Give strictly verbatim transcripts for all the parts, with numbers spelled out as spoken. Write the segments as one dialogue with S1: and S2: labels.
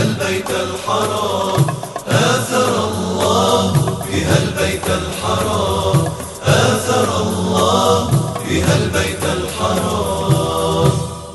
S1: البيت الحرام، آثر الله بها البيت الحرام، آثر الله بها البيت الحرام.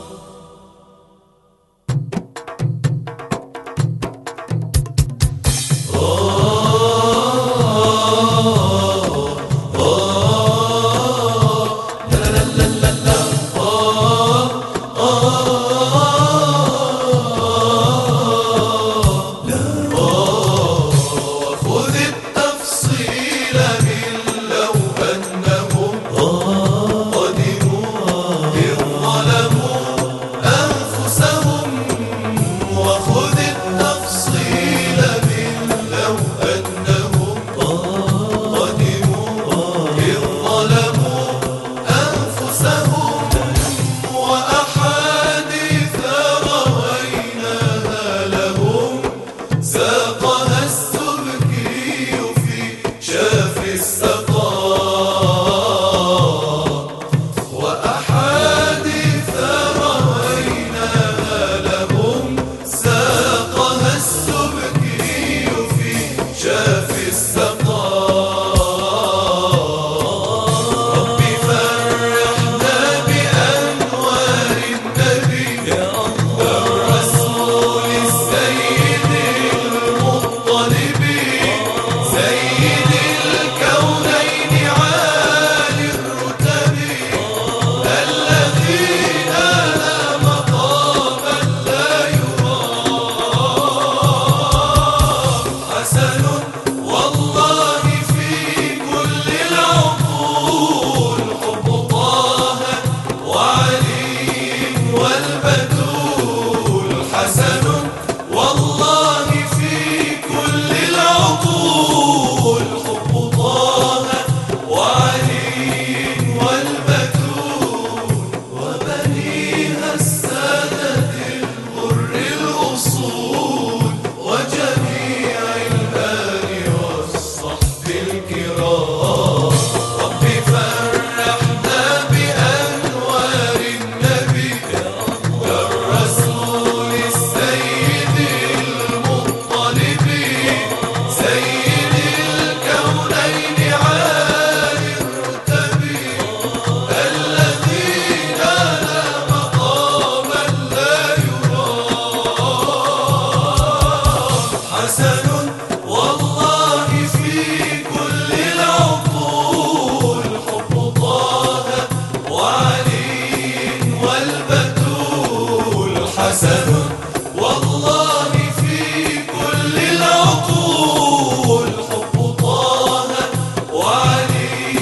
S1: ساقها السبكي في شاف السقاء، وأحاديث رويناها لهم. ساقها السبكي في شاف السقاء. ربي فرحنا بأنوار النبي الرسول السيد سيد الكونين عالي الرتب، الذي نال مقاما لا يرام. حسن والله في كل العقول حب طه وعلي والبتول. حسن والله في كل العقول حب طه وعلي والبتول، وبنيها السادة الغر الأصول، وجميع الآل والصحب الكرام. ربي فرحنا بأنوار النبي الرسول السيد المطلب، سيد الكونين عالي الرتب، الذي نال مقاما لا يرام. حسن والله في كل العقول حب طه وعلي والبتول. حسن والله في كل العقول حب طه وعلي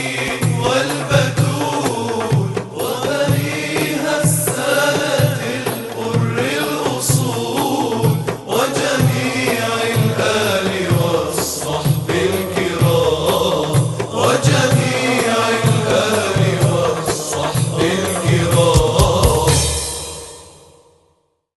S1: والبتول، وبنيها السادة الغر الأصول، وجميع الآل والصحب الكرام، وجميع